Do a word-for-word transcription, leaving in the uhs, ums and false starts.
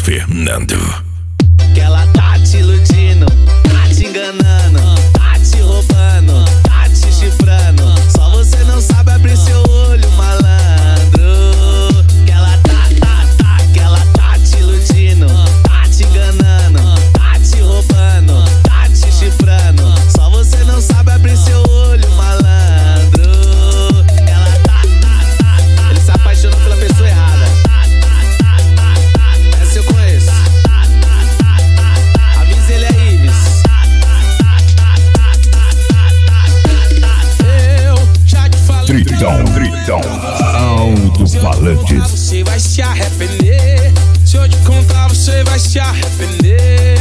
Fernando. Que ela tá te iludindo, tá te enganando, tá te roubando, tá te chifrando. Só você não sabe abrir seu olho, malandro. Que ela tá, tá, tá, que ela tá te iludindo, tá te enganando, tá te roubando, tá te chifrando. Só você não sabe abrir seu olho, malandro. Ela tá, tá, tá, tá. Ele se apaixonou pela pessoa errada. Essa eu conheço. Avisa ele aí, Ives. Eu já te falei. Tritão, tritão, alto-falantes. Você vai se arrepender. Se eu te contar, você vai se arrepender.